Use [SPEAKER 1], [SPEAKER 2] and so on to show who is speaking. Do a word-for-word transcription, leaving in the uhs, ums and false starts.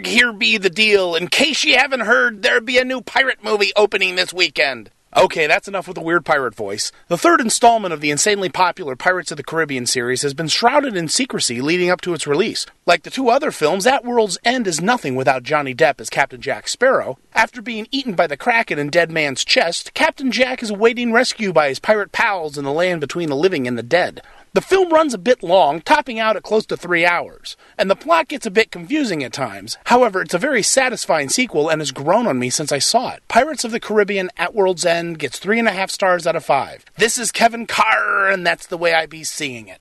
[SPEAKER 1] Berg, here be the deal. In case you haven't heard, there'll be a new pirate movie opening this weekend. Okay, that's enough with the weird pirate voice. The third installment of the insanely popular Pirates of the Caribbean series has been shrouded in secrecy leading up to its release. Like the two other films, At World's End is nothing without Johnny Depp as Captain Jack Sparrow. After being eaten by the Kraken in Dead Man's Chest, Captain Jack is awaiting rescue by his pirate pals in the land between the living and the dead. The film runs a bit long, topping out at close to three hours, and the plot gets a bit confusing at times. However, it's a very satisfying sequel and has grown on me since I saw it. Pirates of the Caribbean At World's End gets three and a half stars out of five. This is Kevin Carr, and that's the way I be seeing it.